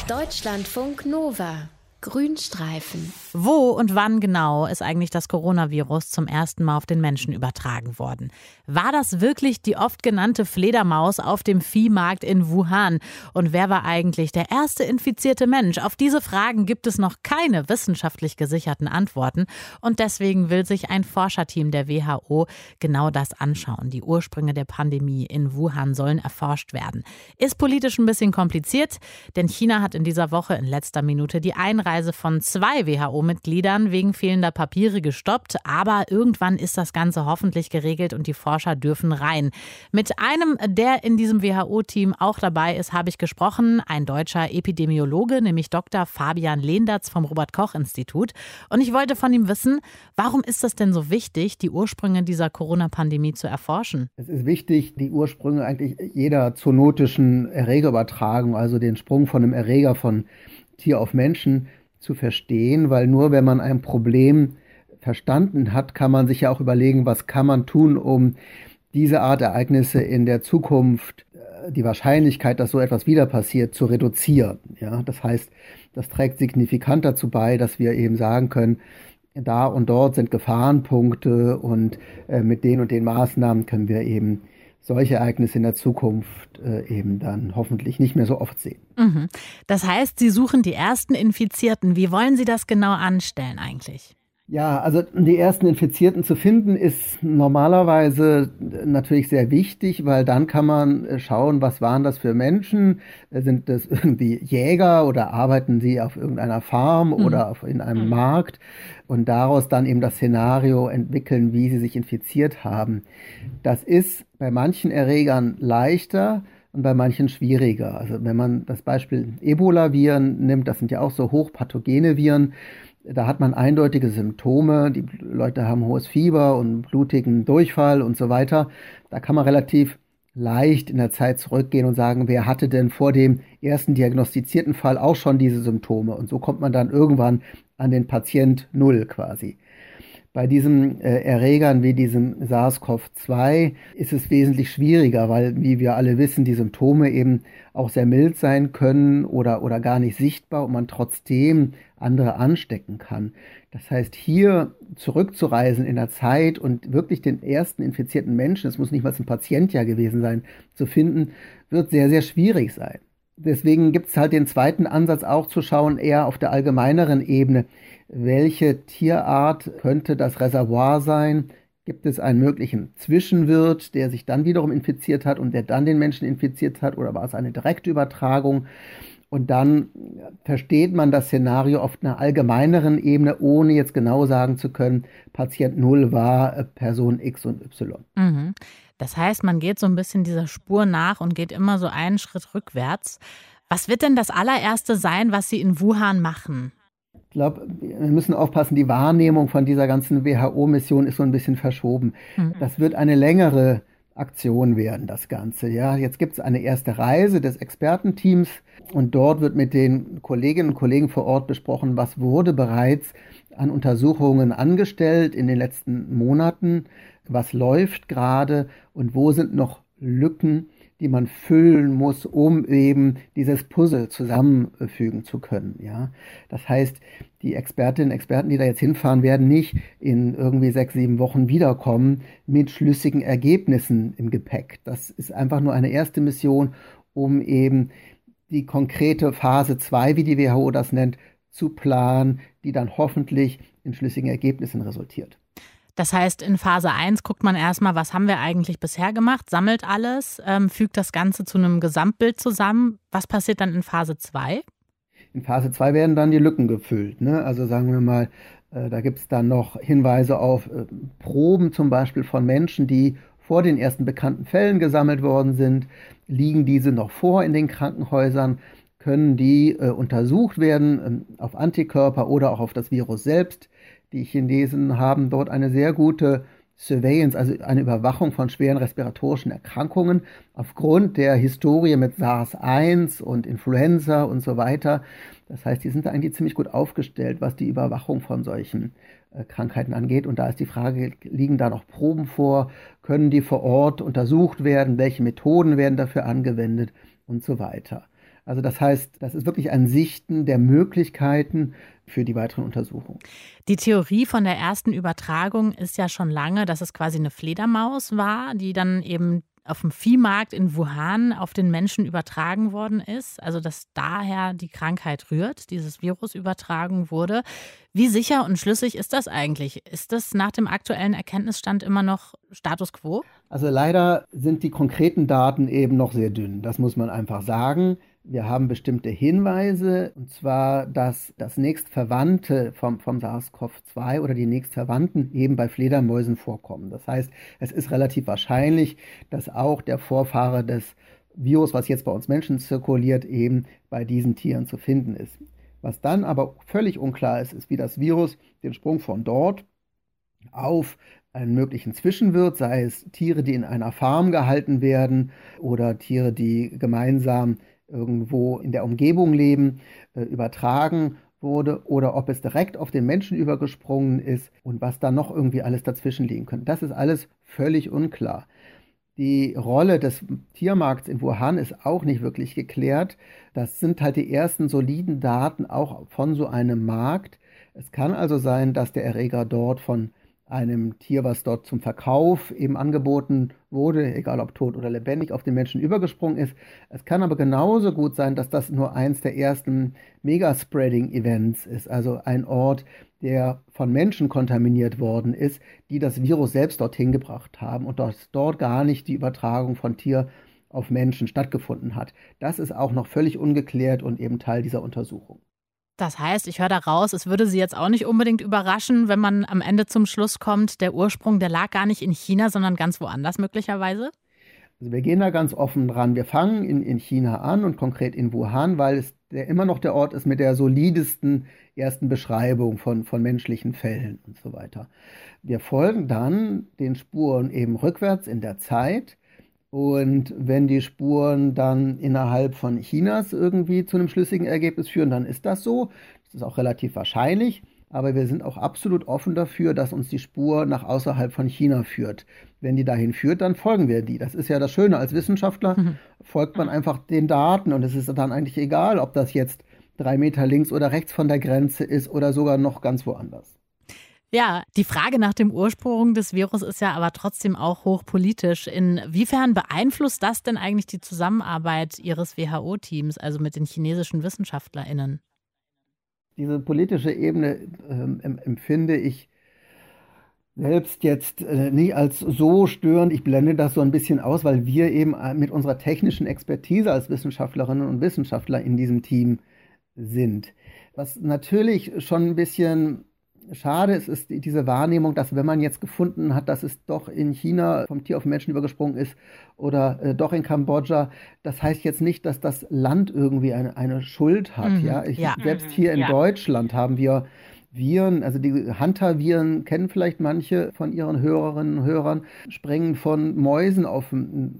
Deutschlandfunk Nova. Grünstreifen. Wo und wann genau ist eigentlich das Coronavirus zum ersten Mal auf den Menschen übertragen worden? War das wirklich die oft genannte Fledermaus auf dem Viehmarkt in Wuhan? Und wer war eigentlich der erste infizierte Mensch? Auf diese Fragen gibt es noch keine wissenschaftlich gesicherten Antworten. Und deswegen will sich ein Forscherteam der WHO genau das anschauen. Die Ursprünge der Pandemie in Wuhan sollen erforscht werden. Ist politisch ein bisschen kompliziert, denn China hat in dieser Woche in letzter Minute die Einreise von 2 WHO-Mitgliedern wegen fehlender Papiere gestoppt. Aber irgendwann ist das Ganze hoffentlich geregelt und die Forscher dürfen rein. Mit einem, der in diesem WHO-Team auch dabei ist, habe ich gesprochen. Ein deutscher Epidemiologe, nämlich Dr. Fabian Lehndertz vom Robert-Koch-Institut. Und ich wollte von ihm wissen, warum ist das denn so wichtig, die Ursprünge dieser Corona-Pandemie zu erforschen? Es ist wichtig, die Ursprünge eigentlich jeder zoonotischen Erregerübertragung, also den Sprung von einem Erreger von Tier auf Menschen zu verstehen, weil nur wenn man ein Problem verstanden hat, kann man sich ja auch überlegen, was kann man tun, um diese Art Ereignisse in der Zukunft, die Wahrscheinlichkeit, dass so etwas wieder passiert, zu reduzieren. Ja, das heißt, das trägt signifikant dazu bei, dass wir eben sagen können, da und dort sind Gefahrenpunkte und mit den und den Maßnahmen können wir eben solche Ereignisse in der Zukunft eben dann hoffentlich nicht mehr so oft sehen. Mhm. Das heißt, Sie suchen die ersten Infizierten. Wie wollen Sie das genau anstellen eigentlich? Ja, also die ersten Infizierten zu finden, ist normalerweise natürlich sehr wichtig, weil dann kann man schauen, was waren das für Menschen? Sind das irgendwie Jäger oder arbeiten sie auf irgendeiner Farm oder in einem Markt? Und daraus dann eben das Szenario entwickeln, wie sie sich infiziert haben. Das ist bei manchen Erregern leichter und bei manchen schwieriger. Also wenn man das Beispiel Ebola-Viren nimmt, das sind ja auch so hochpathogene Viren, da hat man eindeutige Symptome, die Leute haben hohes Fieber und blutigen Durchfall und so weiter. Da kann man relativ leicht in der Zeit zurückgehen und sagen, wer hatte denn vor dem ersten diagnostizierten Fall auch schon diese Symptome? Und so kommt man dann irgendwann an den Patient Null quasi. Bei diesen Erregern wie diesem SARS-CoV-2 ist es wesentlich schwieriger, weil, wie wir alle wissen, die Symptome eben auch sehr mild sein können oder gar nicht sichtbar und man trotzdem andere anstecken kann. Das heißt, hier zurückzureisen in der Zeit und wirklich den ersten infizierten Menschen, es muss nicht mal ein Patient ja gewesen sein, zu finden, wird sehr, sehr schwierig sein. Deswegen gibt es halt den zweiten Ansatz auch zu schauen, eher auf der allgemeineren Ebene. Welche Tierart könnte das Reservoir sein? Gibt es einen möglichen Zwischenwirt, der sich dann wiederum infiziert hat und der dann den Menschen infiziert hat? Oder war es eine Direktübertragung? Und dann versteht man das Szenario auf einer allgemeineren Ebene, ohne jetzt genau sagen zu können, Patient 0 war Person X und Y. Mhm. Das heißt, man geht so ein bisschen dieser Spur nach und geht immer so einen Schritt rückwärts. Was wird denn das allererste sein, was Sie in Wuhan machen? Ich glaube, wir müssen aufpassen, die Wahrnehmung von dieser ganzen WHO-Mission ist so ein bisschen verschoben. Das wird eine längere Aktion werden, das Ganze. Ja, jetzt gibt es eine erste Reise des Expertenteams und dort wird mit den Kolleginnen und Kollegen vor Ort besprochen, was wurde bereits an Untersuchungen angestellt in den letzten Monaten, was läuft gerade und wo sind noch Lücken, die man füllen muss, um eben dieses Puzzle zusammenfügen zu können. Ja, das heißt, die Expertinnen und Experten, die da jetzt hinfahren, werden nicht in irgendwie 6, 7 Wochen wiederkommen mit schlüssigen Ergebnissen im Gepäck. Das ist einfach nur eine erste Mission, um eben die konkrete Phase 2, wie die WHO das nennt, zu planen, die dann hoffentlich in schlüssigen Ergebnissen resultiert. Das heißt, in Phase 1 guckt man erstmal, was haben wir eigentlich bisher gemacht, sammelt alles, fügt das Ganze zu einem Gesamtbild zusammen. Was passiert dann in Phase 2? In Phase 2 werden dann die Lücken gefüllt. Ne? Also sagen wir mal, da gibt es dann noch Hinweise auf Proben zum Beispiel von Menschen, die vor den ersten bekannten Fällen gesammelt worden sind. Liegen diese noch vor in den Krankenhäusern? Können die untersucht werden auf Antikörper oder auch auf das Virus selbst? Die Chinesen haben dort eine sehr gute Surveillance, also eine Überwachung von schweren respiratorischen Erkrankungen aufgrund der Historie mit SARS-1 und Influenza und so weiter. Das heißt, die sind da eigentlich ziemlich gut aufgestellt, was die Überwachung von solchen Krankheiten angeht. Und da ist die Frage, liegen da noch Proben vor? Können die vor Ort untersucht werden? Welche Methoden werden dafür angewendet? Und so weiter. Also das heißt, das ist wirklich ein Sichten der Möglichkeiten für die weiteren Untersuchungen. Die Theorie von der ersten Übertragung ist ja schon lange, dass es quasi eine Fledermaus war, die dann eben auf dem Viehmarkt in Wuhan auf den Menschen übertragen worden ist. Also dass daher die Krankheit rührt, dieses Virus übertragen wurde. Wie sicher und schlüssig ist das eigentlich? Ist das nach dem aktuellen Erkenntnisstand immer noch Status quo? Also leider sind die konkreten Daten eben noch sehr dünn. Das muss man einfach sagen. Wir haben bestimmte Hinweise, und zwar, dass das nächstverwandte vom SARS-CoV-2 oder die nächstverwandten eben bei Fledermäusen vorkommen. Das heißt, es ist relativ wahrscheinlich, dass auch der Vorfahre des Virus, was jetzt bei uns Menschen zirkuliert, eben bei diesen Tieren zu finden ist. Was dann aber völlig unklar ist, ist, wie das Virus den Sprung von dort auf einen möglichen Zwischenwirt, sei es Tiere, die in einer Farm gehalten werden oder Tiere, die gemeinsam irgendwo in der Umgebung leben, übertragen wurde oder ob es direkt auf den Menschen übergesprungen ist und was da noch irgendwie alles dazwischen liegen könnte. Das ist alles völlig unklar. Die Rolle des Tiermarkts in Wuhan ist auch nicht wirklich geklärt. Das sind halt die ersten soliden Daten auch von so einem Markt. Es kann also sein, dass der Erreger dort von einem Tier, was dort zum Verkauf eben angeboten wurde, egal ob tot oder lebendig, auf den Menschen übergesprungen ist. Es kann aber genauso gut sein, dass das nur eins der ersten Megaspreading-Events ist, also ein Ort, der von Menschen kontaminiert worden ist, die das Virus selbst dorthin gebracht haben und dass dort gar nicht die Übertragung von Tier auf Menschen stattgefunden hat. Das ist auch noch völlig ungeklärt und eben Teil dieser Untersuchung. Das heißt, ich höre da raus, es würde Sie jetzt auch nicht unbedingt überraschen, wenn man am Ende zum Schluss kommt, der Ursprung, der lag gar nicht in China, sondern ganz woanders möglicherweise? Also wir gehen da ganz offen dran. Wir fangen in China an und konkret in Wuhan, weil es immer noch der Ort ist mit der solidesten ersten Beschreibung von menschlichen Fällen und so weiter. Wir folgen dann den Spuren eben rückwärts in der Zeit. Und wenn die Spuren dann innerhalb von Chinas irgendwie zu einem schlüssigen Ergebnis führen, dann ist das so. Das ist auch relativ wahrscheinlich. Aber wir sind auch absolut offen dafür, dass uns die Spur nach außerhalb von China führt. Wenn die dahin führt, dann folgen wir die. Das ist ja das Schöne. Als Wissenschaftler folgt man einfach den Daten und es ist dann eigentlich egal, ob das jetzt 3 Meter links oder rechts von der Grenze ist oder sogar noch ganz woanders. Ja, die Frage nach dem Ursprung des Virus ist ja aber trotzdem auch hochpolitisch. Inwiefern beeinflusst das denn eigentlich die Zusammenarbeit Ihres WHO-Teams, also mit den chinesischen WissenschaftlerInnen? Diese politische Ebene empfinde ich selbst jetzt nicht als so störend. Ich blende das so ein bisschen aus, weil wir eben mit unserer technischen Expertise als Wissenschaftlerinnen und Wissenschaftler in diesem Team sind. Was natürlich schon ein bisschen schade ist diese Wahrnehmung, dass wenn man jetzt gefunden hat, dass es doch in China vom Tier auf den Menschen übergesprungen ist oder doch in Kambodscha, das heißt jetzt nicht, dass das Land irgendwie eine Schuld hat. Selbst hier in Deutschland haben wir Viren, also die Hunter-Viren kennen vielleicht manche von ihren Hörerinnen und Hörern, springen von Mäusen auf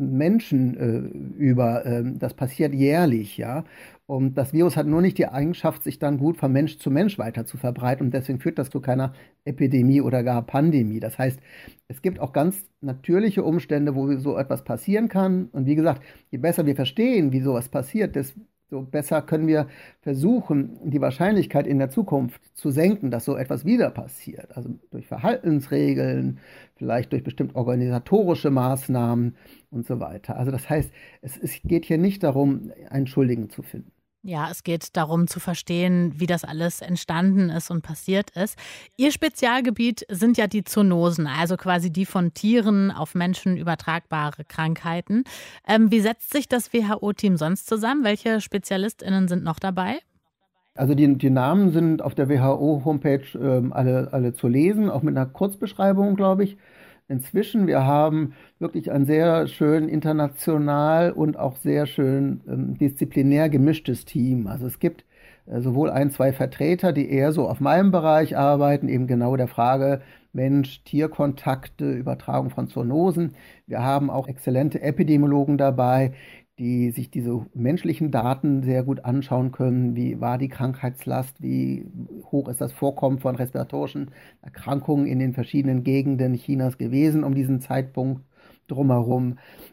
Menschen über. Das passiert jährlich, ja. Und das Virus hat nur nicht die Eigenschaft, sich dann gut von Mensch zu Mensch weiter zu verbreiten. Und deswegen führt das zu keiner Epidemie oder gar Pandemie. Das heißt, es gibt auch ganz natürliche Umstände, wo so etwas passieren kann. Und wie gesagt, je besser wir verstehen, wie sowas passiert, desto besser können wir versuchen, die Wahrscheinlichkeit in der Zukunft zu senken, dass so etwas wieder passiert. Also durch Verhaltensregeln, vielleicht durch bestimmt organisatorische Maßnahmen und so weiter. Also das heißt, es geht hier nicht darum, einen Schuldigen zu finden. Ja, es geht darum zu verstehen, wie das alles entstanden ist und passiert ist. Ihr Spezialgebiet sind ja die Zoonosen, also quasi die von Tieren auf Menschen übertragbare Krankheiten. Wie setzt sich das WHO-Team sonst zusammen? Welche SpezialistInnen sind noch dabei? Also die Namen sind auf der WHO-Homepage alle zu lesen, auch mit einer Kurzbeschreibung, glaube ich. Inzwischen, wir haben wirklich ein sehr schön international und auch sehr schön disziplinär gemischtes Team. Also es gibt sowohl 1, 2 Vertreter, die eher so auf meinem Bereich arbeiten, eben genau der Frage Mensch-Tier-Kontakte, Übertragung von Zoonosen. Wir haben auch exzellente Epidemiologen dabei, die sich diese menschlichen Daten sehr gut anschauen können. Wie war die Krankheitslast? Wie hoch ist das Vorkommen von respiratorischen Erkrankungen in den verschiedenen Gegenden Chinas gewesen um diesen Zeitpunkt drumherum?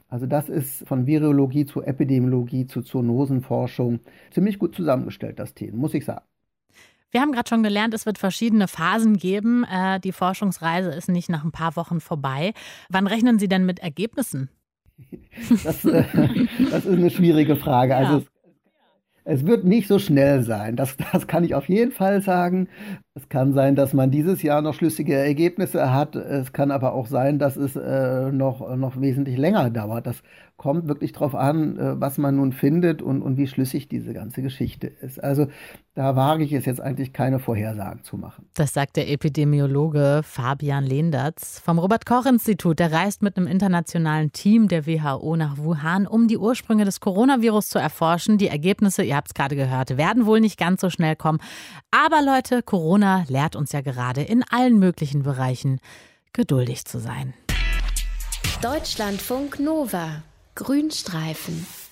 Also das ist von Virologie zu Epidemiologie zu Zoonosenforschung ziemlich gut zusammengestellt, das Team, muss ich sagen. Wir haben gerade schon gelernt, es wird verschiedene Phasen geben. Die Forschungsreise ist nicht nach ein paar Wochen vorbei. Wann rechnen Sie denn mit Ergebnissen? Das ist eine schwierige Frage. Ja. Also es wird nicht so schnell sein. Das kann ich auf jeden Fall sagen. Es kann sein, dass man dieses Jahr noch schlüssige Ergebnisse hat. Es kann aber auch sein, dass es noch wesentlich länger dauert. Das kommt wirklich darauf an, was man nun findet und wie schlüssig diese ganze Geschichte ist. Also da wage ich es jetzt eigentlich keine Vorhersagen zu machen. Das sagt der Epidemiologe Fabian Lehndertz vom Robert-Koch-Institut. Der reist mit einem internationalen Team der WHO nach Wuhan, um die Ursprünge des Coronavirus zu erforschen. Die Ergebnisse, ihr habt es gerade gehört, werden wohl nicht ganz so schnell kommen. Aber Leute, Corona lehrt uns ja gerade in allen möglichen Bereichen, geduldig zu sein. Deutschlandfunk Nova. Grünstreifen.